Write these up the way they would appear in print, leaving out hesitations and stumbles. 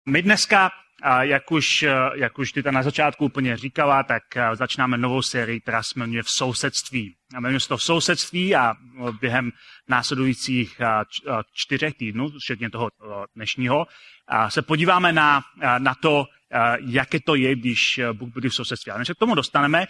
My dneska, jak už ty na začátku úplně říkala, tak začínáme novou sérii, která se jmenuje V sousedství. Jmenuje se to V sousedství a během následujících 4 týdnů, včetně toho dnešního, se podíváme na to, jaké to je, když Bůh bude v sousedství. Ale než se k tomu dostaneme,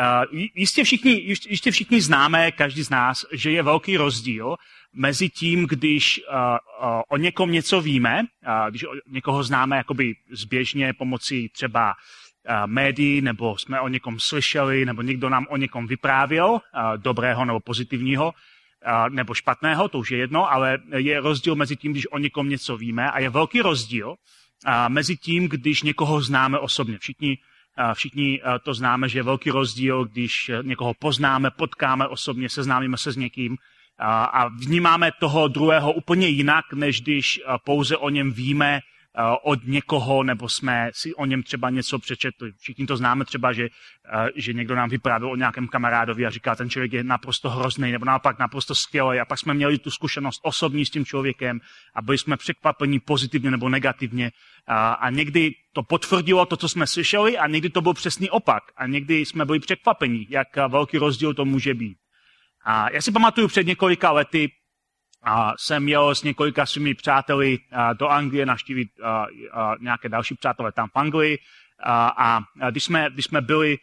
jistě všichni známe, každý z nás, že je velký rozdíl mezi tím, když o někom něco víme, když někoho známe jakoby zběžně pomocí třeba médií, nebo jsme o někom slyšeli, nebo někdo nám o někom vyprávěl, dobrého nebo pozitivního, nebo špatného, to už je jedno, ale je rozdíl mezi tím, když o někom něco víme, a je velký rozdíl mezi tím, když někoho známe osobně. Všichni to známe, že je velký rozdíl, když někoho poznáme, potkáme osobně, seznámíme se s někým a vnímáme toho druhého úplně jinak, než když pouze o něm víme od někoho, nebo jsme si o něm třeba něco přečetli. Všichni to známe třeba, že někdo nám vyprávěl o nějakém kamarádovi a říká, ten člověk je naprosto hrozný, nebo naopak naprosto skvělý. A pak jsme měli tu zkušenost osobní s tím člověkem a byli jsme překvapeni pozitivně nebo negativně. A někdy to potvrdilo to, co jsme slyšeli, a někdy to byl přesný opak. A někdy jsme byli překvapeni, jak velký rozdíl to může být. A já si pamatuju, před několika lety jsem jel s několika svými přáteli do Anglie navštívit nějaké další přátelé tam v Anglii. A když jsme byli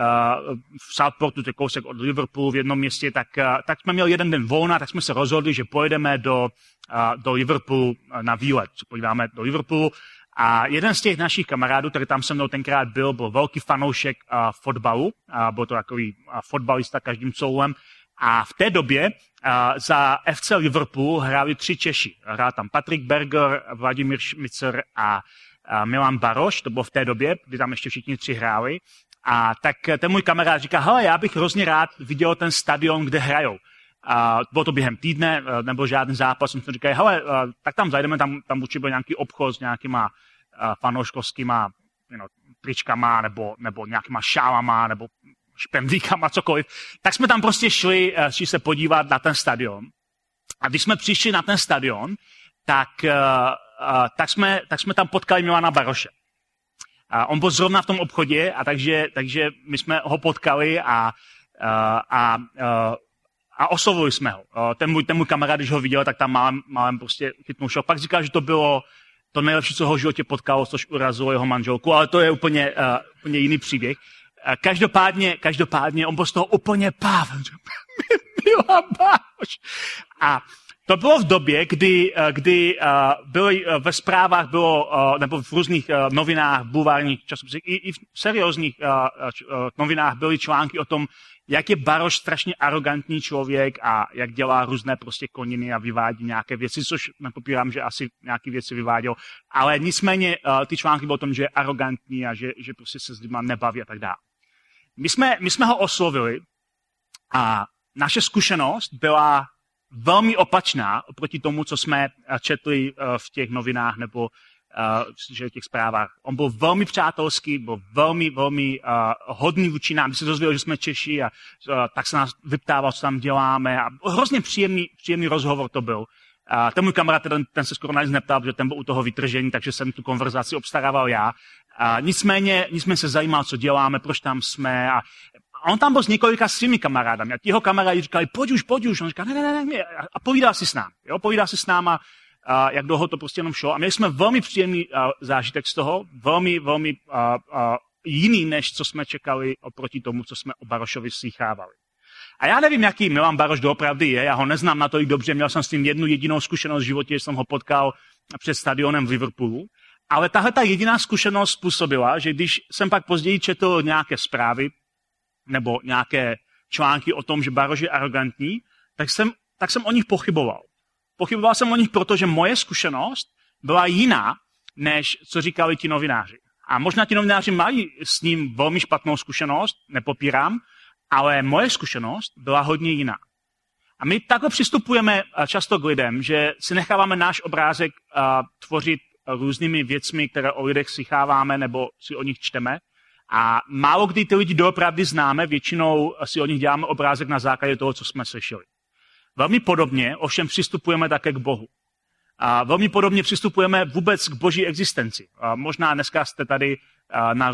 v Southportu, to je kousek od Liverpoolu v jednom městě, tak jsme měli jeden den volna, tak jsme se rozhodli, že pojedeme do Liverpoolu na výlet. Podíváme do Liverpoolu. A jeden z těch našich kamarádů, který tam se mnou tenkrát byl velký fanoušek fotbalu. Byl to takový fotbalista každým soulem. A v té době za FC Liverpool hráli 3 Češi. Hrál tam Patrik Berger, Vladimír Šmicer a Milan Baroš. To bylo v té době, kdy tam ještě všichni 3 hráli. A tak ten můj kamarád říká, hele, já bych hrozně rád viděl ten stadion, kde hrajou. Bylo to během týdne, nebyl žádný zápas. Jsem říkal, hele, tak tam zajdeme, tam určitě byl nějaký obchod s nějakýma fanouškovskýma tričkama, nebo nějakýma šálama, nebo špendlíkama, cokoliv. Tak jsme tam prostě šli se podívat na ten stadion. A když jsme přišli na ten stadion, tak jsme tam potkali Milana Baroše. On byl zrovna v tom obchodě, a takže my jsme ho potkali a oslovili jsme ho. Ten můj kamarád, když ho viděl, tak tam málem prostě chytnul šok. Pak říkal, že to bylo to nejlepší, co ho v životě potkalo, což urazilo jeho manželku, ale to je úplně jiný příběh. Každopádně on byl z toho úplně páv. Milan Baroš. A to bylo v době, kdy byly ve zprávách, nebo v různých novinách, bulvárních časopisech, i v seriózních novinách byly články o tom, jak je Baroš strašně arrogantní člověk a jak dělá různé prostě koniny a vyvádí nějaké věci, což nepopírám, že asi nějaké věci vyváděl. Ale nicméně ty články byly o tom, že je arrogantní a že prostě se s lidma nebaví a tak dále. My jsme ho oslovili a naše zkušenost byla velmi opačná oproti tomu, co jsme četli v těch novinách nebo v těch zprávách. On byl velmi přátelský, byl velmi hodný vůči nám. Když se dozvěděl, že jsme Češi, tak se nás vyptával, co tam děláme. A hrozně příjemný rozhovor to byl. Ten můj kamarád, ten se skoro na nic neptal, protože ten byl u toho vytržení, takže jsem tu konverzaci obstarával já. Nicméně se zajímal, co děláme, proč tam jsme. A on tam byl s několika svými kamarádami. A ti jeho kamarádi říkali, pojď už. On říkal, ne. A povídal si s námi. Povídal si s náma, jak dlouho to prostě jenom šlo. A měli jsme velmi příjemný zážitek z toho, velmi jiný, než co jsme čekali oproti tomu, co jsme o Barošovi slýchávali. A já nevím, jaký Milan Baroš doopravdy je, já ho neznám natolik dobře, měl jsem s tím jednu jedinou zkušenost v životě, že jsem ho potkal před stadionem v Liverpoolu, ale tahle ta jediná zkušenost způsobila, že když jsem pak později četl nějaké zprávy nebo nějaké články o tom, že Baroš je arrogantní, tak jsem o nich pochyboval. Pochyboval jsem o nich, protože moje zkušenost byla jiná, než co říkali ti novináři. A možná ti novináři mají s ním velmi špatnou zkušenost, nepopírám, ale moje zkušenost byla hodně jiná. A my takhle přistupujeme často k lidem, že si necháváme náš obrázek tvořit různými věcmi, které o lidech slycháváme nebo si o nich čteme. A málo kdy ty lidi doopravdy známe, většinou si o nich děláme obrázek na základě toho, co jsme slyšeli. Velmi podobně ovšem přistupujeme také k Bohu. A velmi podobně přistupujeme vůbec k boží existenci. A možná dneska jste tady na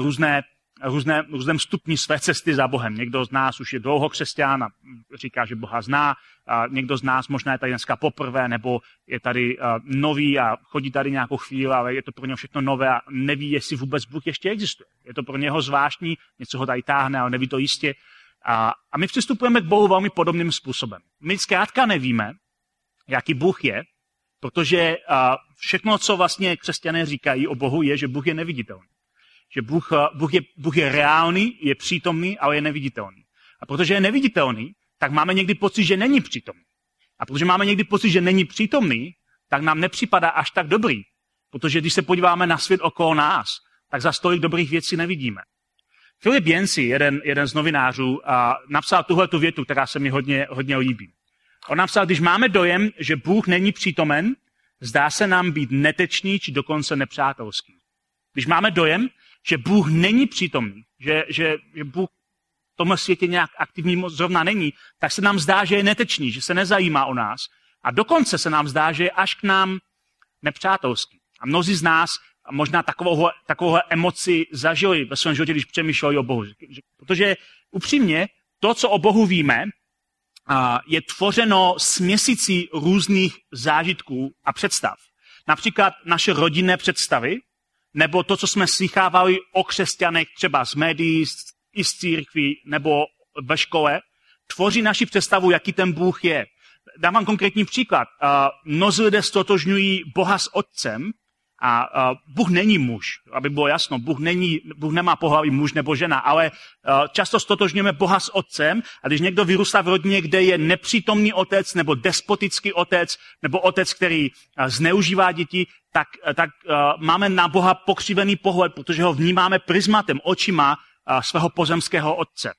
různém stupni své cesty za Bohem. Někdo z nás už je dlouho křesťan a říká, že Boha zná. A někdo z nás možná je tady dneska poprvé, nebo je tady nový a chodí tady nějakou chvíli, ale je to pro něho všechno nové a neví, jestli vůbec Bůh ještě existuje. Je to pro něho zvláštní, něco ho tady táhne, ale neví to jistě. A my přistupujeme k Bohu velmi podobným způsobem. My zkrátka nevíme, jaký Bůh je, protože všechno, co vlastně křesťané říkají o Bohu, je, že Bůh je neviditelný. Že Bůh je reálný, je přítomný, ale je neviditelný. A protože je neviditelný, tak máme někdy pocit, že není přítomný. A protože máme někdy pocit, že není přítomný, tak nám nepřipadá až tak dobrý. Protože když se podíváme na svět okolo nás, tak za tolik dobrých věcí nevidíme. Filip Yancey, jeden z novinářů, napsal tuhletu větu, která se mi hodně líbí. On napsal, když máme dojem, že Bůh není přítomen, zdá se nám být netečný či dokonce nepřátelský. Když máme dojem, že Bůh není přítomný, že Bůh v tomhle světě nějak aktivní zrovna není, tak se nám zdá, že je netečný, že se nezajímá o nás. A dokonce se nám zdá, že je až k nám nepřátelský. A mnozí z nás možná takovouhle emoci zažili ve svém životě, když přemýšleli o Bohu. Protože upřímně, to, co o Bohu víme, je tvořeno směsicí různých zážitků a představ. Například naše rodinné představy, nebo to, co jsme slýchávali o křesťanech třeba z médií, i z církví, nebo ve škole, tvoří naši představu, jaký ten Bůh je. Dám vám konkrétní příklad. Mnozí lidé ztotožňují Boha s Otcem a Bůh není muž, aby bylo jasno. Bůh nemá pohlaví muž nebo žena, ale často ztotožňujeme Boha s Otcem a když někdo vyrůstá v rodině, kde je nepřítomný otec nebo despotický otec nebo otec, který zneužívá děti, tak máme na Boha pokřivený pohled, protože ho vnímáme prismatem, očima svého pozemského otce.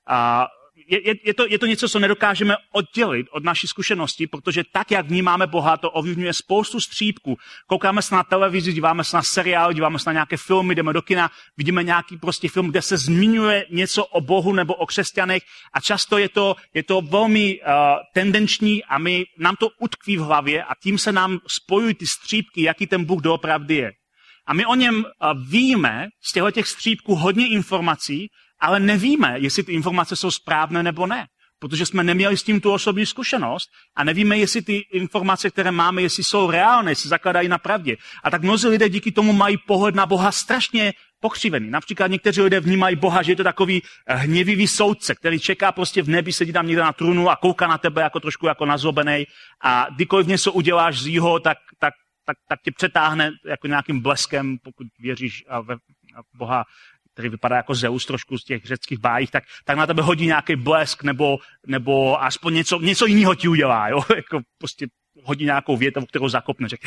Je to něco, co nedokážeme oddělit od naší zkušenosti, protože tak, jak vnímáme Boha, to ovlivňuje spoustu střípků. Koukáme se na televizi, díváme se na seriál, díváme se na nějaké filmy, jdeme do kina, vidíme nějaký prostě film, kde se zmiňuje něco o Bohu nebo o křesťanech a často je to velmi tendenční a nám to utkví v hlavě a tím se nám spojují ty střípky, jaký ten Bůh doopravdy je. A my o něm víme z těch střípků hodně informací, ale nevíme, jestli ty informace jsou správné nebo ne. Protože jsme neměli s tím tu osobní zkušenost a nevíme, jestli ty informace, které máme, jestli jsou reálné, jestli zakladají na pravdě. A tak mnozí lidé díky tomu mají pohled na Boha strašně pokřivený. Například někteří lidé vnímají Boha, že je to takový hněvivý soudce, který čeká prostě v nebi, sedí tam někde na trůnu a kouká na tebe jako trošku jako nazlobenej a kdykoliv něco uděláš zlýho, tak tě přetáhne jako nějakým bleskem, pokud věříš v Boha, který vypadá jako Zeus trošku z těch řeckých bájích, tak na tebe hodí nějaký blesk nebo aspoň něco jiného ti udělá, jo? Jako prostě hodí nějakou větu, kterou zakopne, řekne,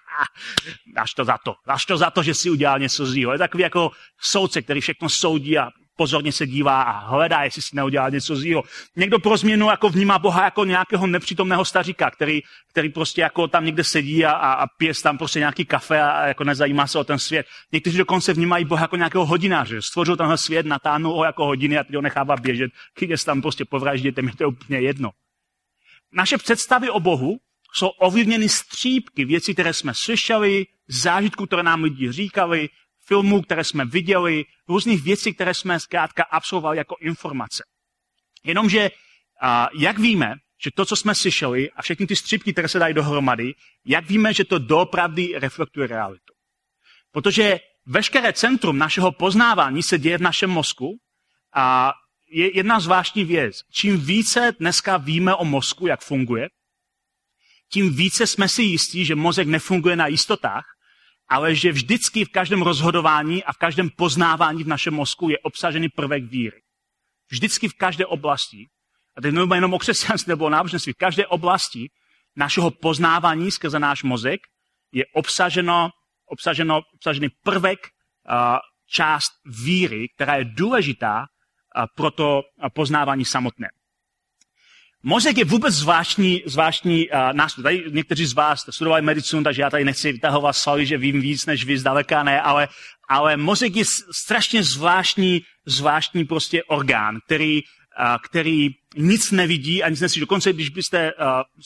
dáš to za to, že jsi udělal něco zlýho. Je takový jako soudce, který všechno soudí a pozorně se dívá a hledá, jestli si neudělal něco zlýho. Někdo pro změnu jako vnímá Boha jako nějakého nepřítomného staříka, který prostě jako tam někde sedí a pije tam prostě nějaký kafe a jako nezajímá se o ten svět. Někteří dokonce vnímají Boha jako nějakého hodináře, že stvořil tenhle svět, natáhnul ho jako hodiny a teď ho nechává běžet, když tam prostě povraždíte, mi to je úplně jedno. Naše představy o Bohu jsou ovlivněny střípky věcí, které jsme slyšeli, zážitků, které nám lidi říkali, filmů, které jsme viděli, různých věcí, které jsme zkrátka absolvovali jako informace. Jenomže jak víme, že to, co jsme slyšeli a všechny ty střípky, které se dají dohromady, jak víme, že to doopravdy reflektuje realitu. Protože veškeré centrum našeho poznávání se děje v našem mozku a je jedna zvláštní věc. Čím více dneska víme o mozku, jak funguje, tím více jsme si jistí, že mozek nefunguje na jistotách, ale že vždycky v každém rozhodování a v každém poznávání v našem mozku je obsažený prvek víry. Vždycky v každé oblasti, a teď nemluvíme jenom o křesťanství nebo o náboženství, v každé oblasti našeho poznávání skrze náš mozek je obsažený prvek, část víry, která je důležitá pro to poznávání samotné. Mozek je vůbec zvláštní nástroj. Tady někteří z vás studovali medicínu, takže já tady nechci vytahovat svaly, že vím víc než vy, zdaleka ne, ale mozek je strašně zvláštní prostě orgán, který nic nevidí a nic neslyší. Dokonce, když byste si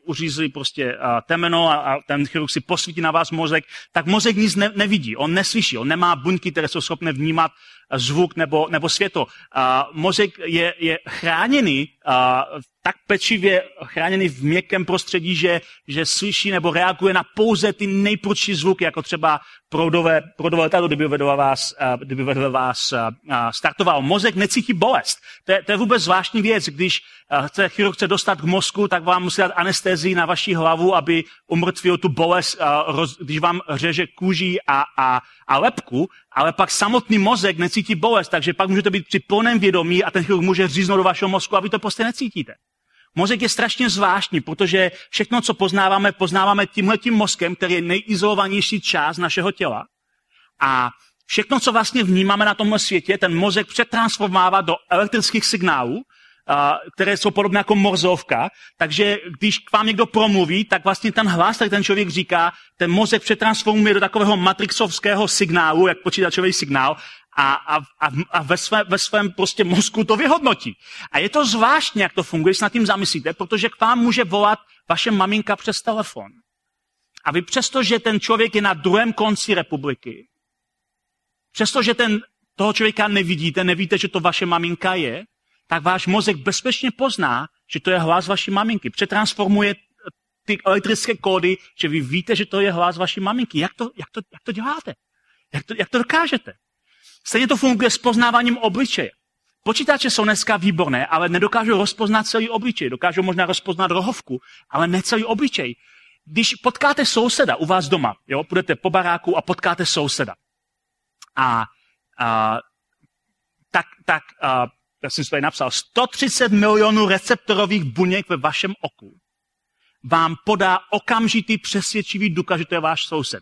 uřízli prostě temeno a ten chirurg si posvítí na vás mozek, tak mozek nic nevidí, on neslyší, on nemá buňky, které jsou schopné vnímat zvuk nebo světlo. Mozek je chráněný, tak pečlivě chráněný v měkkém prostředí, že slyší nebo reaguje na pouze ty nejprudší zvuky, jako třeba proudové letadlo, kdyby vedle vás startoval. Mozek necítí bolest. To je vůbec zvláštní věc. Když chirurg chce dostat k mozku, tak vám musí dát anestezii na vaši hlavu, aby umrtvil tu bolest, když vám řeže kůži a lebku, ale pak samotný mozek necítí bolest, takže pak můžete být při plném vědomí a ten chirurg může říznout do vašeho mozku a vy to prostě necítíte. Mozek je strašně zvláštní, protože všechno, co poznáváme tímhletím mozkem, který je nejizolovanější část našeho těla. A všechno, co vlastně vnímáme na tomhle světě, ten mozek přetransformává do elektrických signálů, které jsou podobné jako morzovka. Takže když k vám někdo promluví, tak vlastně ten hlas, tak ten člověk říká, ten mozek přetransformuje do takového matrixovského signálu, jak počítačový signál, a ve svém prostě mozku to vyhodnotí. A je to zvláštní, jak to funguje, když se nad tím zamyslíte, protože k vám může volat vaše maminka přes telefon. A vy přestože ten člověk je na druhém konci republiky, přestože toho člověka nevíte, že to vaše maminka je, tak váš mozek bezpečně pozná, že to je hlas vaší maminky. Přetransformuje ty elektrické kódy, že vy víte, že to je hlas vaší maminky. Jak to děláte? Jak to dokážete? Stejně to funguje s poznáváním obličeje. Počítače jsou dneska výborné, ale nedokážou rozpoznat celý obličej. Dokážou možná rozpoznat rohovku, ale ne celý obličej. Když potkáte souseda u vás doma, jo, půjdete po baráku a potkáte souseda. Já jsem si tady napsal, 130 milionů receptorových buněk ve vašem oku vám podá okamžitý přesvědčivý důkaz, že to je váš soused.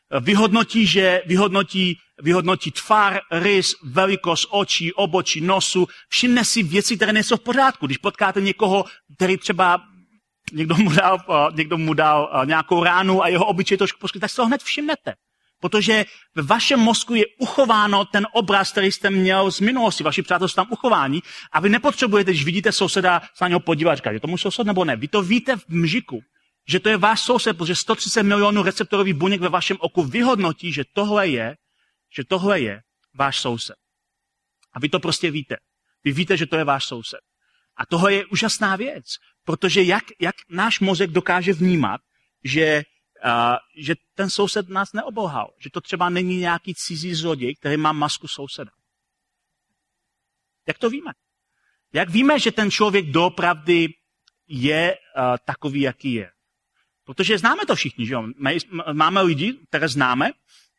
Vyhodnotí tvar, rys, velikost očí, obočí, nosu, všimne si věci, které nejsou v pořádku. Když potkáte někoho, který třeba někdo mu dal nějakou ránu a jeho obličej trošku poskytl, tak si to hned všimnete. Protože ve vašem mozku je uchováno ten obraz, který jste měl z minulosti. Vaši přátelé jsou tam uchování a vy nepotřebujete, když vidíte souseda, se na něho podívat, říkat, je to můj soused nebo ne. Vy to víte v mžiku, že to je váš soused, protože 130 milionů receptorových buněk ve vašem oku vyhodnotí, že tohle je váš soused. A vy to prostě víte. Vy víte, že to je váš soused. A tohle je úžasná věc, protože jak náš mozek dokáže vnímat, že ten soused nás neobelhal, že to třeba není nějaký cizí zloděj, který má masku souseda. Jak to víme? Jak víme, že ten člověk doopravdy je takový, jaký je? Protože známe to všichni, že jo? Máme lidi, které známe,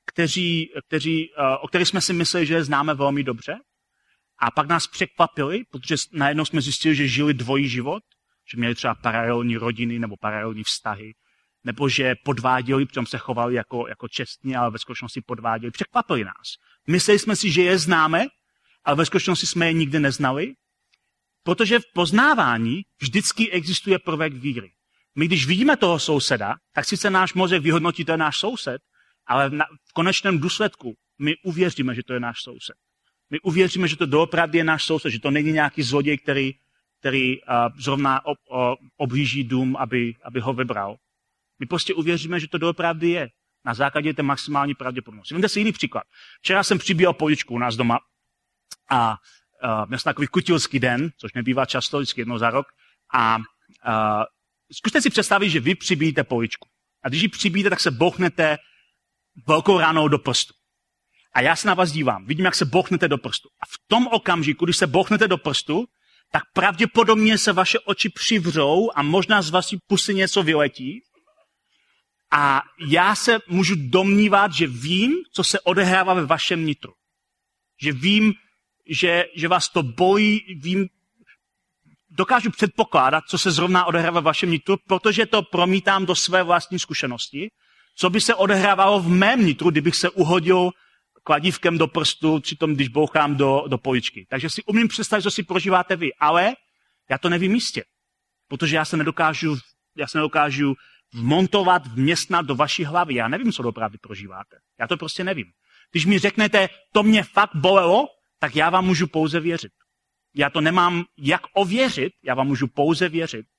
o kterých jsme si mysleli, že je známe velmi dobře, a pak nás překvapili, protože najednou jsme zjistili, že žili dvojí život, že měli třeba paralelní rodiny nebo paralelní vztahy, nebo že podváděli, přitom se chovali jako čestně, ale ve skutečnosti podváděli. Překvapili nás. Mysleli jsme si, že je známe, ale ve skutečnosti jsme je nikdy neznali, protože v poznávání vždycky existuje prvek víry. My, když vidíme toho souseda, tak sice náš mozek vyhodnotí, to je náš soused, ale v konečném důsledku my uvěříme, že to je náš soused. My uvěříme, že to doopravdy je náš soused, že to není nějaký zloděj, který zrovna obhlíží dům, aby ho vybral. My prostě uvěříme, že to doopravdy je. Na základě té maximální pravděpodobnosti. Vemte si jiný příklad. Včera jsem přibíjel poličku u nás doma a měl jsem takový kutilský den, což nebývá často, vždycky jednou za rok. A zkuste si představit, že vy přibíjíte poličku. A když ji přibíjíte, tak se bouchnete velkou ránou do prstu. A já se na vás dívám, vidím, jak se bouchnete do prstu. A v tom okamžiku, když se bouchnete do prstu, tak pravděpodobně se vaše oči přivřou a možná z vaší pusy něco vyletí. A já se můžu domnívat, že vím, co se odehrává ve vašem nitru. Že vím, že vás to bolí, dokážu předpokládat, co se zrovna odehrává ve vašem nitru, protože to promítám do své vlastní zkušenosti, co by se odehrávalo v mém nitru, kdybych se uhodil kladívkem do prstu, přitom když bouchám do poličky. Takže si umím představit, co si prožíváte vy, ale já to nevím jistě, protože já se nedokážu vmontovat, vměstnat do vaší hlavy. Já nevím, co doopravdy prožíváte. Já to prostě nevím. Když mi řeknete, to mě fakt bolelo, tak já vám můžu pouze věřit. Já to nemám jak ověřit, já vám můžu pouze věřit,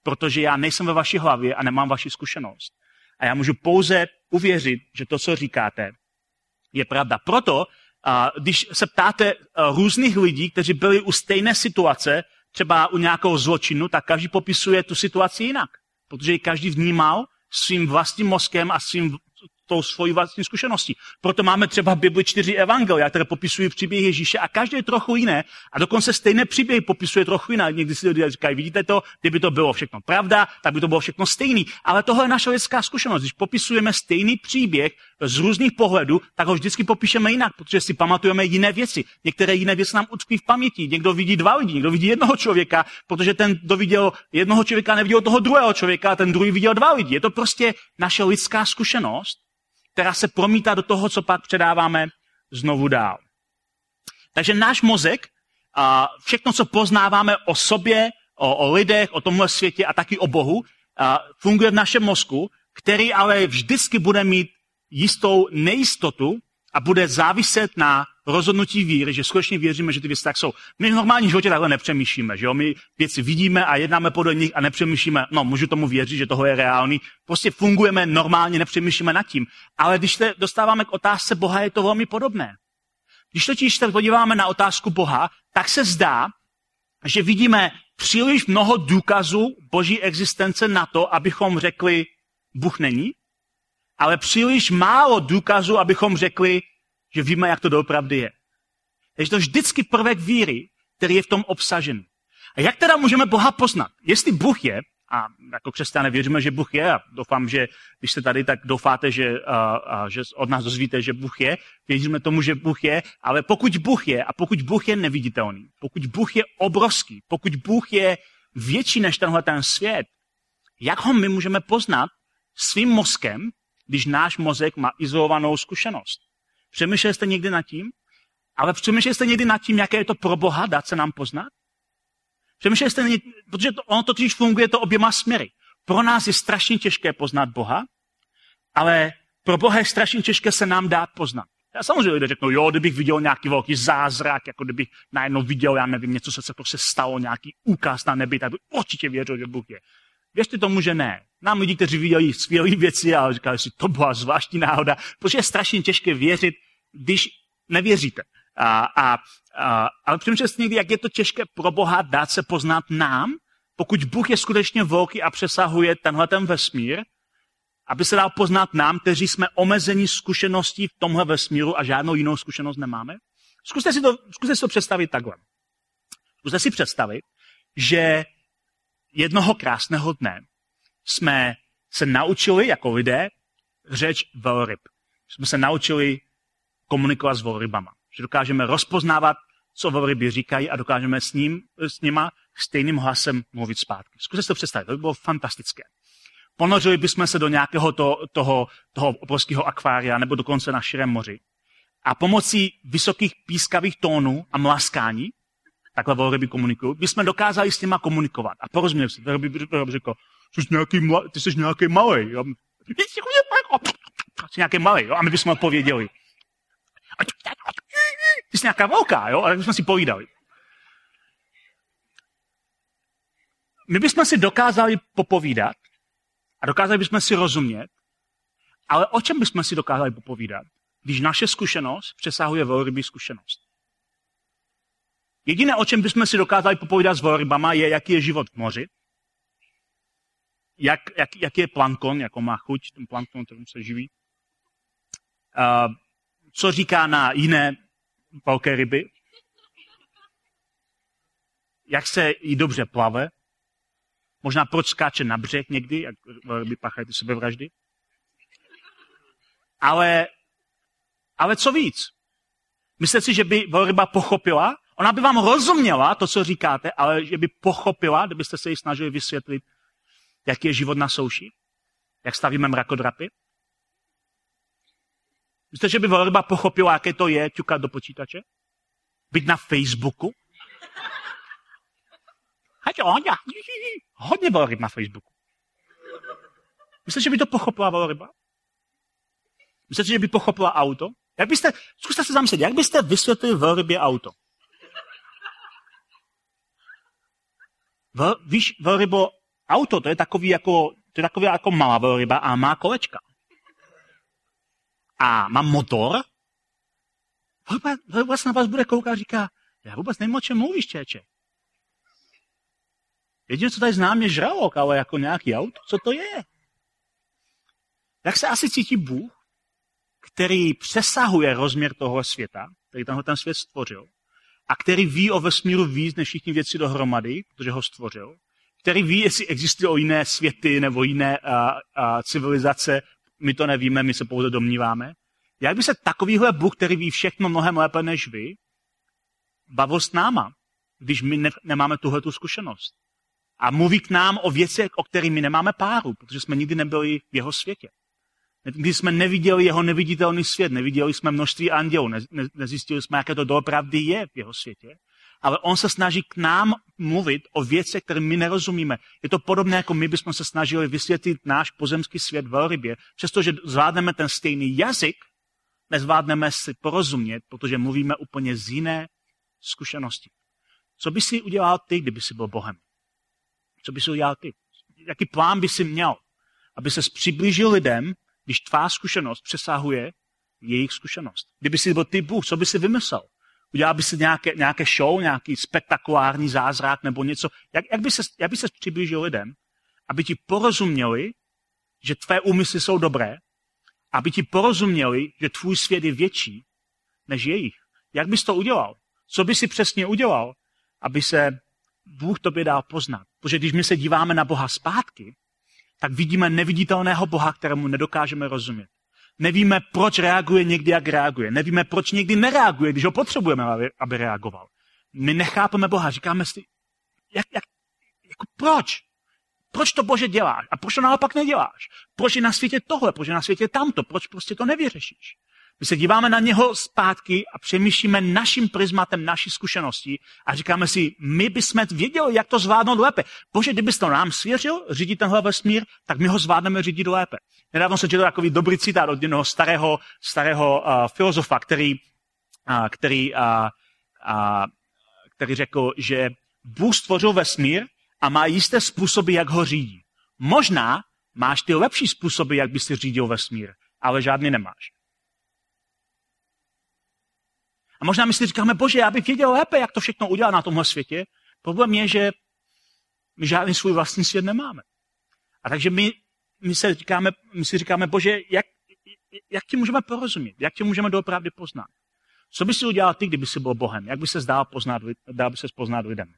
protože já nejsem ve vaší hlavě a nemám vaši zkušenost. A já můžu pouze uvěřit, že to, co říkáte, je pravda. Proto, když se ptáte různých lidí, kteří byli u stejné situace, třeba u nějakého zločinu, tak každý popisuje tu situaci jinak. Protože ji každý vnímal svým vlastním mozkem a tou svojí vlastní zkušeností. Proto máme třeba v Bibli 4 evangelia, které popisují příběh Ježíše a každé je trochu jiné. A dokonce stejné příběhy popisuje trochu jinak. Někdy si lidé říkají, vidíte to, kdyby to bylo všechno pravda, tak by to bylo všechno stejný. Ale tohle je naše lidská zkušenost. Když popisujeme stejný příběh z různých pohledů, tak ho vždycky popíšeme jinak, protože si pamatujeme jiné věci. Některé jiné věci nám utkví v paměti. Někdo vidí 2 lidi, někdo vidí jednoho člověka, protože ten, kdo viděl jednoho člověka, neviděl toho druhého člověka, a ten druhý viděl 2 lidi. Je to prostě naše lidská zkušenost, která se promítá do toho, co pak předáváme znovu dál. Takže náš mozek, všechno, co poznáváme o sobě, o lidech, o tomhle světě a taky o Bohu, funguje v našem mozku, který ale vždycky bude mít jistou nejistotu a bude záviset na rozhodnutí víry, že skutečně věříme, že ty věci tak jsou. My v normálním životě takhle nepřemýšlíme, že jo? My věci vidíme a jednáme podle nich a nepřemýšlíme, no, můžu tomu věřit, že toho je reálný. Prostě fungujeme normálně, nepřemýšlíme nad tím. Ale když se dostáváme k otázce Boha, je to velmi podobné. Když totiž se podíváme na otázku Boha, tak se zdá, že vidíme příliš mnoho důkazů Boží existence na to, abychom řekli, Bůh není, ale příliš málo důkazů, abychom řekli, že víme, jak to doopravdy je. Takže to vždycky prvek víry, který je v tom obsažen. A jak teda můžeme Boha poznat? Jestli Bůh je, a jako křesťané věříme, že Bůh je, a doufám, že když jste tady, tak doufáte, že od nás dozvíte, že Bůh je, věříme tomu, že Bůh je, ale pokud Bůh je, a pokud Bůh je neviditelný, pokud Bůh je obrovský, pokud Bůh je větší než tenhle ten svět, jak ho my můžeme poznat svým mozkem, když náš mozek má izolovanou zkušenost? Přemýšleli jste někdy nad tím? Ale přemýšleli jste někdy nad tím, jaké je to pro Boha dát se nám poznat? Přemýšleli jste někdy, protože ono totiž funguje to oběma směry. Pro nás je strašně těžké poznat Boha, ale pro Boha je strašně těžké se nám dát poznat. Já samozřejmě lidé řeknou, jo, kdybych viděl nějaký velký zázrak, jako kdybych najednou viděl, já nevím, něco se prostě stalo, nějaký úkaz na nebi, tak bych určitě věřil, že Bůh je. Věřte tomu, že ne. Nám lidi, kteří viděli skvělé věci a říkali si, to byla zvláštní náhoda, protože je strašně těžké věřit, když nevěříte. Ale přemýšlejte někdy, jak je to těžké pro Boha dát se poznat nám, pokud Bůh je skutečně velký a přesahuje tenhle ten vesmír, aby se dal poznat nám, kteří jsme omezeni zkušeností v tomhle vesmíru a žádnou jinou zkušenost nemáme. Zkuste si to představit takhle. Zkuste si představit, že jednoho krásného dne jsme se naučili jako lidé řeč velryb. Jsme se naučili komunikovat s velrybama. Že dokážeme rozpoznávat, co velryby říkají a dokážeme s nima stejným hlasem mluvit zpátky. Zkuste si to představit, to by bylo fantastické. Ponořili bychom se do nějakého toho obrovského akvária nebo dokonce na širém moři. A pomocí vysokých pískavých tónů a mlaskání, takhle velryby komunikují, bychom dokázali s nima komunikovat. A porozuměli si, velryby řekl, ty jsi nějaký malej. Jsi nějaký malej, jo? A my bychom odpověděli. Ty jsi nějaká velká, jo? A tak bychom si povídali. My bychom si dokázali popovídat a dokázali bychom si rozumět, ale o čem bychom si dokázali popovídat, když naše zkušenost přesahuje velrybí zkušenost? Jediné, o čem bychom si dokázali popovídat s velrybama, je, jaký je život v moři, jaký je plankton, jakou má chuť ten plankton, kterým se živí, co říká na jiné velké ryby, jak se jí dobře plave, možná proč skáče na břeh někdy, jak ryby páchají ty sebevraždy. Ale co víc? Myslíte si, že by velryba pochopila? Ona by vám rozuměla to, co říkáte, ale že by pochopila, kdybyste se jí snažili vysvětlit, jaký je život na souši? Jak stavíme mrakodrapy? Myslíte, že by velryba pochopila, jaké to je ťukat do počítače? Být na Facebooku? Hodně velryb na Facebooku. Myslíte, že by to pochopila velryba? Myslíte, že by pochopila auto? Zkuste se zamyslet, jak byste vysvětlili velrybě auto? Víš, velrybo, auto, to je takový jako malá velryba a má kolečka. A má motor. Vůbec na vás bude koukat a říká, já vůbec nevím, o čem mluvíš, čeče. Jediné, co tady znám, je žralok, ale jako nějaký auto. Co to je? Jak se asi cítí Bůh, který přesahuje rozměr toho světa, který tenhle ten svět stvořil, a který ví o vesmíru víc než všichni věci dohromady, protože ho stvořil, který ví, jestli existují jiné světy nebo jiné civilizace, my to nevíme, my se pouze domníváme. Jak by se takovýhle Bůh, který ví všechno mnohem lépe než vy, bavil s náma, když my nemáme tuhletu zkušenost? A mluví k nám o věcech, o kterých my nemáme páru, protože jsme nikdy nebyli v jeho světě. Nikdy jsme neviděli jeho neviditelný svět, neviděli jsme množství andělů, nezjistili jsme, jaké to doopravdy je v jeho světě. Ale on se snaží k nám mluvit o věcech, které my nerozumíme. Je to podobné, jako my bychom se snažili vysvětlit náš pozemský svět velrybě. Přestože zvládneme ten stejný jazyk, nezvládneme si porozumět, protože mluvíme úplně z jiné zkušenosti. Co by si udělal ty, kdyby si byl Bohem? Co by si udělal ty? Jaký plán by si měl? Aby ses přiblížil lidem, když tvá zkušenost přesahuje jejich zkušenost. Kdyby si byl ty Bůh, co by si vymyslel? Udělal by si nějaké show, nějaký spektakulární zázrak nebo něco? Jak by ses přiblížil lidem, aby ti porozuměli, že tvé úmysly jsou dobré, aby ti porozuměli, že tvůj svět je větší než jejich? Jak bys to udělal? Co by si přesně udělal, aby se Bůh tobě dal poznat? Protože když my se díváme na Boha zpátky, tak vidíme neviditelného Boha, kterému nedokážeme rozumět. Nevíme, proč reaguje někdy, jak reaguje. Nevíme, proč někdy nereaguje, když ho potřebujeme, aby reagoval. My nechápeme Boha, říkáme si, proč? Proč to, Bože, děláš? A proč to naopak neděláš? Proč je na světě tohle? Proč je na světě tamto? Proč prostě to nevyřešíš? My se díváme na něho zpátky a přemýšlíme naším prismatem naší zkušeností a říkáme si, my bychom věděli, jak to zvládnout lépe. Bože, kdybys to nám svěřil, řídit tenhle vesmír, tak my ho zvládneme řídit lépe. Nedávno jsem četl takový dobrý citát od jednoho starého filozofa, který řekl, že Bůh stvořil vesmír a má jisté způsoby, jak ho řídí. Možná máš ty lepší způsoby, jak bys si řídil vesmír, ale žádný nemáš. A možná my si říkáme, Bože, já bych věděl lépe, jak to všechno udělat na tomhle světě. Problém je, že my žádný svůj vlastní svět nemáme. A takže my si říkáme, Bože, jak ti můžeme porozumět? Jak ti můžeme doopravdy poznat? Co by si udělal ty, kdyby jsi byl Bohem? Jak by se dal by se poznat lidem?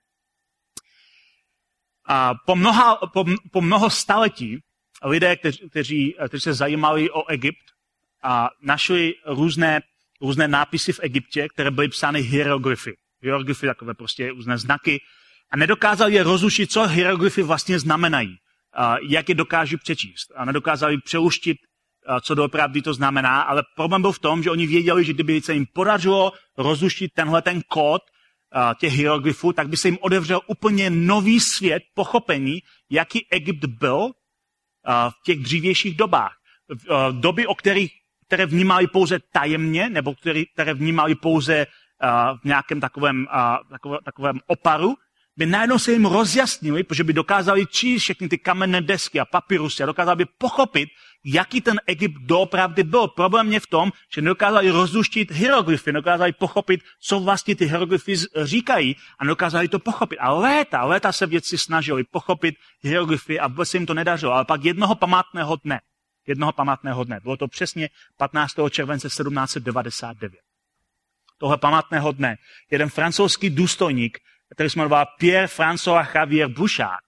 A po mnoho staletí lidé, kteří se zajímali o Egypt, a našli různé nápisy v Egyptě, které byly psány hieroglyfy. Hieroglyfy, takové prostě různé znaky. A nedokázali je rozluštit, co hieroglyfy vlastně znamenají. Jak je dokážu přečíst. A nedokázali přeluštit, co doopravdy to znamená, ale problém byl v tom, že oni věděli, že kdyby se jim podařilo rozluštit ten kód těch hieroglyfů, tak by se jim otevřel úplně nový svět pochopení, jaký Egypt byl v těch dřívějších dobách. Doby, které vnímali pouze tajemně, nebo které vnímali pouze v nějakém takovém oparu, by najednou se jim rozjasnili, protože by dokázali číst všechny ty kamenné desky a papirusy a dokázali by pochopit, jaký ten Egypt doopravdy byl. Problém je v tom, že nedokázali rozluštit hieroglyfy, nedokázali pochopit, co vlastně ty hieroglyfy říkají a nedokázali to pochopit. A léta se vědci snažili pochopit hieroglyfy a vůbec se jim to nedařilo. Ale pak jednoho památného dne, bylo to přesně 15. července 1799. Tohle památného dne jeden francouzský důstojník, který se jmenoval Pierre-François Xavier Bouchard,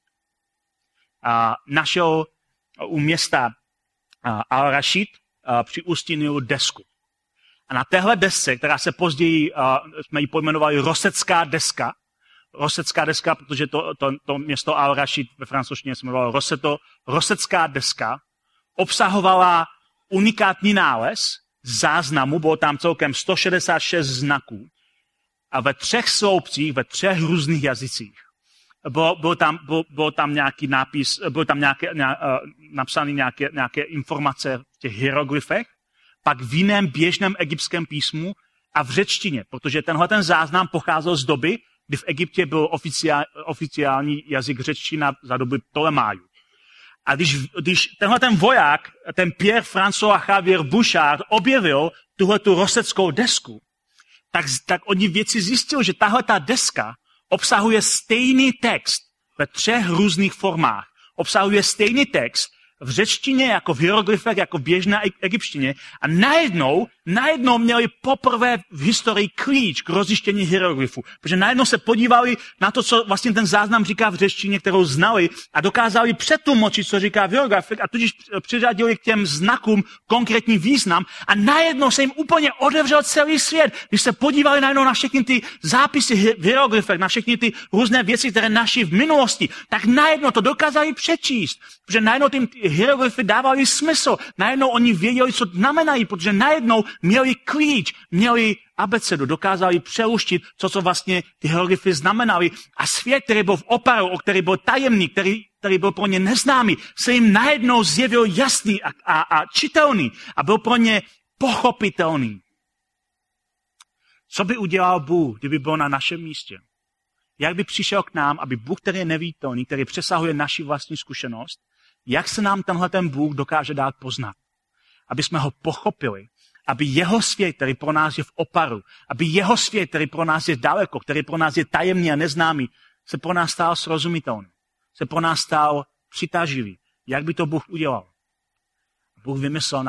našel u města Al-Rashid při ústí Nilu desku. A na téhle desce, která se později, jsme ji pojmenovali Rosetská deska, protože to město Al-Rashid ve francouzštině se jmenovalo Roseto, Rosetská deska, obsahovala unikátní nález záznamu, bylo tam celkem 166 znaků a ve 3 sloupcích, ve 3 různých jazycích. Byl tam nějaký nápis, bylo tam napsané nějaké informace v těch hieroglyfech, pak v jiném běžném egyptském písmu a v řečtině, protože tenhle záznam pocházel z doby, kdy v Egyptě byl oficiální jazyk řečtina za doby Ptolemájů. A když tenhle ten voják, ten Pierre-François Xavier Bouchard objevil tuhletu roseckou desku, tak oni věci zjistili, že tahle ta deska obsahuje stejný text ve 3 různých formách. Obsahuje stejný text v řečtině, jako v hieroglyfech, jako v běžné egyptštině a najednou měli poprvé v historii klíč k rozjištění hieroglyfů. Protože najednou se podívali na to, co vlastně ten záznam říká v řečtině, kterou znali a dokázali přetlumočit, co říká v hieroglyfech a tudíž přiřadili k těm znakům konkrétní význam a najednou se jim úplně otevřel celý svět. Když se podívali najednou na všechny ty zápisy v hieroglyfech, na všechny ty různé věci, které našli v minulosti, tak najednou to dokázali přečíst. Protože najednou ty hieroglyfy dávaly smysl. Najednou oni věděli, co znamenají, protože najednou měli klíč, měli abecedu, dokázali přeluštit to, co vlastně ty hieroglyfy znamenaly. A svět, který byl v oparu, který byl tajemný, který byl pro ně neznámý, se jim najednou zjevil jasný a čitelný a byl pro ně pochopitelný. Co by udělal Bůh, kdyby byl na našem místě? Jak by přišel k nám, aby Bůh, který je neviditelný, který přesahuje naši vlastní zkušenost, jak se nám tenhle ten Bůh dokáže dát poznat? Aby jsme ho pochopili, aby jeho svět, který pro nás je v oparu, aby jeho svět, který pro nás je daleko, který pro nás je tajemný a neznámý, se pro nás stál srozumitelný, se pro nás stál přitažlivý. Jak by to Bůh udělal? Bůh vymyslel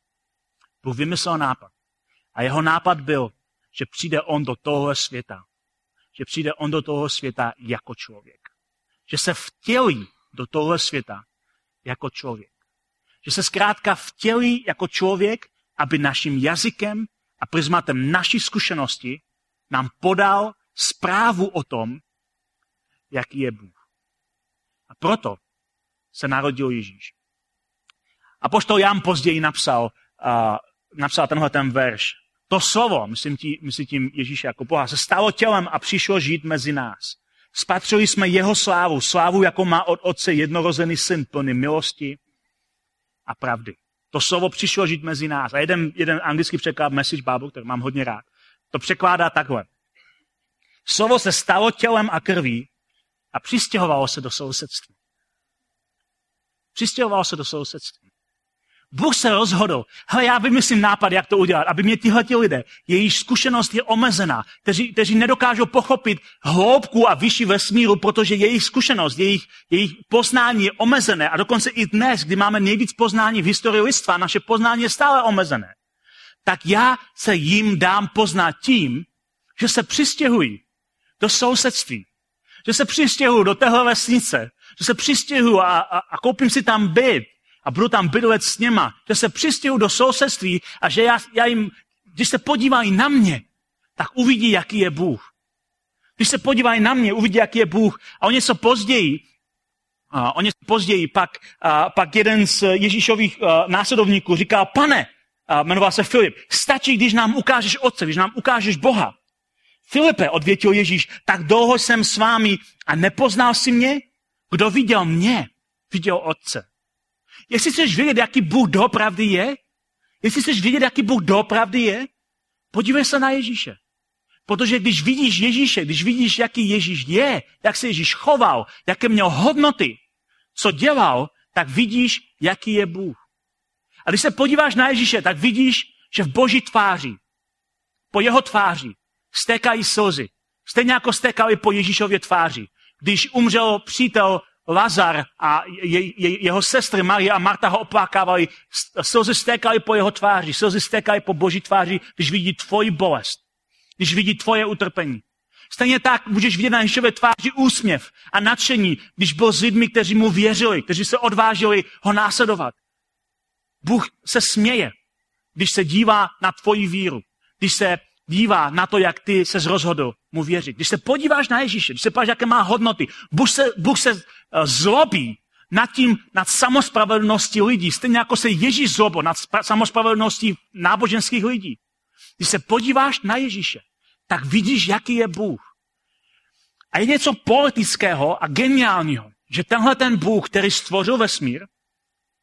nápad. A jeho nápad byl, že přijde on do tohohle světa. Že přijde on do tohohle světa jako člověk. Že se vtělí do tohohle světa jako člověk. Že se zkrátka vtělí jako člověk, aby naším jazykem a prismatem naší zkušenosti nám podal zprávu o tom, jaký je Bůh. A proto se narodil Ježíš. Apoštol Jan později napsal tenhle ten verš. To slovo, myslím tím Ježíše jako Boha, se stalo tělem a přišlo žít mezi nás. Spatřili jsme jeho slávu, jako má od Otce jednorozený syn, plný milosti a pravdy. To slovo přišlo žít mezi nás. A jeden anglický překlad Message Bible, který mám hodně rád, to překládá takhle. Slovo se stalo tělem a krví a přistěhovalo se do sousedství. Bůh se rozhodl, já vymyslím nápad, jak to udělat, aby mě tihleti lidé, jejich zkušenost je omezená, kteří nedokážou pochopit hloubku a vyšší vesmíru, protože jejich zkušenost, jejich poznání je omezené a dokonce i dnes, kdy máme nejvíc poznání v historii lidstva, naše poznání je stále omezené. Tak já se jim dám poznat tím, že se přistěhují do sousedství, že se přistěhují do téhle vesnice, že se přistěhují a koupím si tam byt, a budu tam bydlet s něma, že se přistěhují do sousedství a že já jim, když se podívají na mě, tak uvidí, jaký je Bůh. Když se podívají na mě, uvidí, jaký je Bůh. A o něco později pak jeden z Ježíšových následovníků říkal, Pane, jmenoval se Filip, stačí, když nám ukážeš Otce, když nám ukážeš Boha. Filipe, odvětil Ježíš, tak dlouho jsem s vámi a nepoznal jsi mě? Kdo viděl mě, viděl Otce. Jestli chceš vědět, jaký Bůh doopravdy je, podívej se na Ježíše. Protože když vidíš Ježíše, když vidíš, jaký Ježíš je, jak se Ježíš choval, jaké měl hodnoty, co dělal, tak vidíš, jaký je Bůh. A když se podíváš na Ježíše, tak vidíš, že v Boží tváři, po jeho tváři, stékají slzy. Stejně jako stékaly po Ježíšově tváři. Když umřel přítel Lazar a jeho sestry Marie a Marta ho oplákávali, slzy stékaly po jeho tváři, slzy stékaly po Boží tváři, když vidí tvoji bolest, když vidí tvoje utrpení. Stejně tak můžeš vidět na Ježíšově tváři úsměv a nadšení, když byl s lidmi, kteří mu věřili, kteří se odvážili ho následovat. Bůh se směje, když se dívá na tvoji víru, když se dívá na to, jak ty ses rozhodl mu věřit. Když se podíváš na Ježíše, když se podíváš, jaké má hodnoty, Bůh se zlobí nad samospravedlností lidí, stejně jako se Ježíš zlobil nad samospravedlností náboženských lidí. Když se podíváš na Ježíše, tak vidíš, jaký je Bůh. A je něco poetického a geniálního, že tenhle ten Bůh, který stvořil vesmír,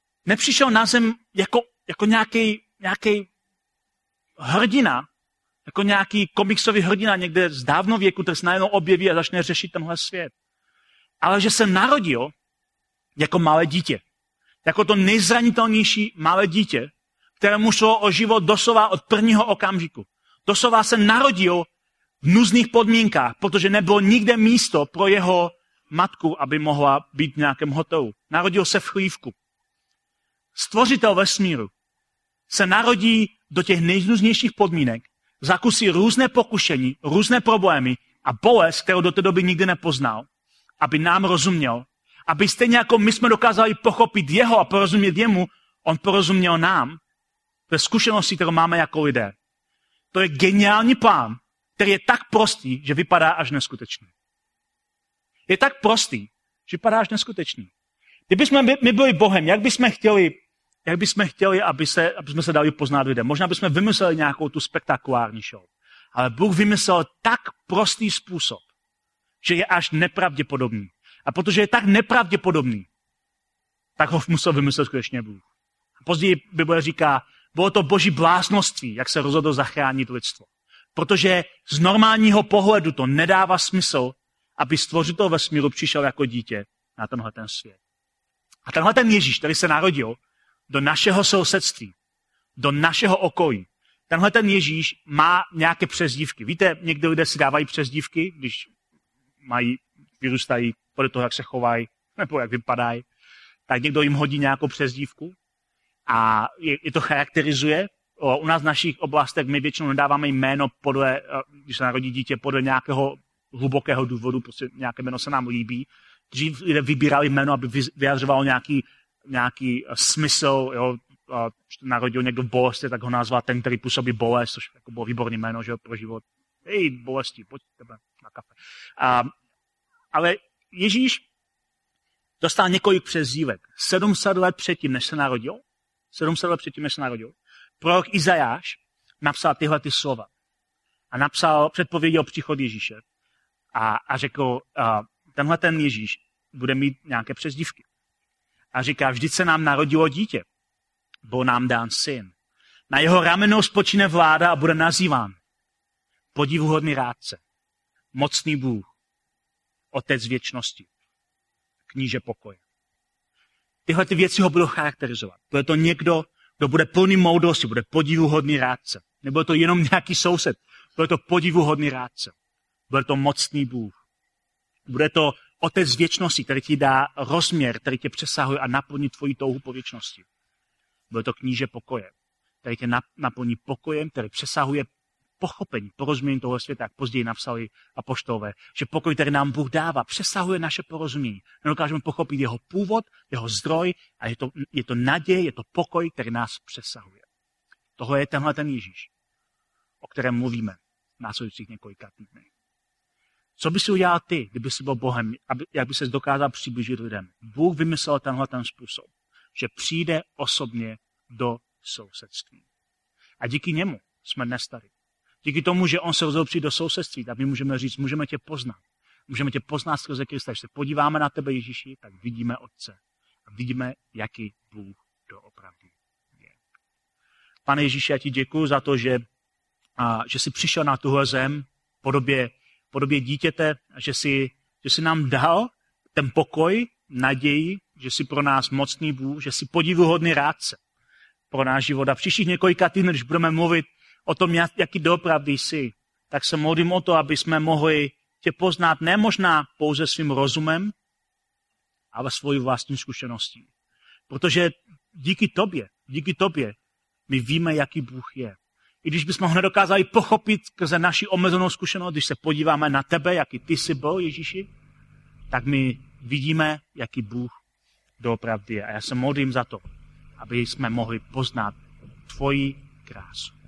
nepřišel na zem jako nějaký hrdina, Jako nějaký komiksový hrdina někde z dávno věku, který se najednou objeví a začne řešit tenhle svět. Ale že se narodil jako malé dítě. Jako to nejzranitelnější malé dítě, kterému šlo o život doslova od prvního okamžiku. Doslova se narodil v nuzných podmínkách, protože nebylo nikde místo pro jeho matku, aby mohla být v nějakém hotelu. Narodil se v chlívku. Stvořitel vesmíru se narodí do těch nejnuznějších podmínek, zakusí různé pokušení, různé problémy a bolest, kterou do té doby nikdy nepoznal, aby nám rozuměl, aby stejně jako my jsme dokázali pochopit jeho a porozumět jemu, on porozuměl nám. To je zkušenosti, kterou máme jako lidé. To je geniální plán, který je tak prostý, že vypadá až neskutečný. Je tak prostý, že vypadá až neskutečný. Kdybychom my byli Bohem, jak bychom chtěli, aby jsme se dali poznat lidem? Možná bychom vymysleli nějakou tu spektakulární show. Ale Bůh vymyslel tak prostý způsob, že je až nepravděpodobný. A protože je tak nepravděpodobný, tak ho musel vymyslet skutečně Bůh. Později Bible říká, bylo to boží bláznoství, jak se rozhodl zachránit lidstvo. Protože z normálního pohledu to nedává smysl, aby stvořitel vesmíru přišel jako dítě na tenhle ten svět. A tenhle ten Ježíš, který se narodil do našeho sousedství, do našeho okolí, tenhle ten Ježíš má nějaké přezdívky. Víte, někdy lidé si dávají přezdívky, když vyrůstají podle toho, jak se chovají, nebo jak vypadají, tak někdo jim hodí nějakou přezdívku a je to charakterizuje. U nás v našich oblastech my většinou nedáváme jméno podle, když se narodí dítě, podle nějakého hlubokého důvodu, prostě nějaké jméno se nám líbí. Dřív lidé vybírali jméno, aby vyjadřovalo nějaký smysl, jo, narodil někdo v bolesti, tak ho nazval ten, který působí bolest, což jako bylo výborný jméno, že pro život. Hej, bolesti, pojď tebe na kafe. Ale Ježíš dostal několik přezdívek. 700 let předtím, než se narodil, prorok Izajáš napsal tyhle ty slova. A předpověděl příchod Ježíše. A řekl, tenhle ten Ježíš bude mít nějaké přezdívky. A říká, vždyť se nám narodilo dítě. Byl nám dán syn. Na jeho ramenou spočine vláda a bude nazýván podivuhodný rádce, mocný Bůh, otec věčnosti, kníže pokoje. Tyhle ty věci ho budou charakterizovat. Bude to někdo, kdo bude plný moudrosti, bude podivuhodný rádce. Nebude to jenom nějaký soused, bude to podivuhodný rádce. Bude to mocný Bůh. Bude to otec věčnosti, který ti dá rozměr, který tě přesahuje a naplní tvoji touhu po věčnosti. Bude to kníže pokoje, který tě naplní pokojem, který přesahuje pochopení, porozumění toho světa, jak později napsali apoštolové, že pokoj, který nám Bůh dává, přesahuje naše porozumění. Nedokážeme pochopit jeho původ, jeho zdroj a je to naděje, je to pokoj, který nás přesahuje. Tohle je tenhle ten Ježíš, o kterém mluvíme v následujících několika týdnech. Co by si udělal ty, kdyby jsi byl Bohem, jak by ses dokázal přiblížit lidem? Bůh vymyslel tenhle ten způsob, že přijde osobně do sousedství. A díky němu jsme dnes tady. Díky tomu, že on se rozhodl přijít do sousedství, tak my můžeme říct, můžeme tě poznat. Můžeme tě poznat skrze Krista. Když se podíváme na tebe, Ježíši, tak vidíme Otce. A vidíme, jaký Bůh doopravdy je. Pane Ježíši, já ti děkuju za to, že jsi přišel na tuhle zem v podobě dítěte, a že jsi nám dal ten pokoj, naději, že jsi pro nás mocný Bůh, že jsi podivuhodný rádce pro náš život. A v příštích několika týdnech, když budeme mluvit o tom, jaký doopravdy jsi, tak se modlím o to, aby jsme mohli tě poznat ne možná pouze svým rozumem, ale svojí vlastní zkušeností. Protože díky tobě, my víme, jaký Bůh je. I když bychom ho nedokázali pochopit skrze naši omezenou zkušenost, když se podíváme na tebe, jaký ty jsi byl, Ježíši, tak my vidíme, jaký Bůh doopravdy je. A já se modlím za to, aby jsme mohli poznat tvoji krásu.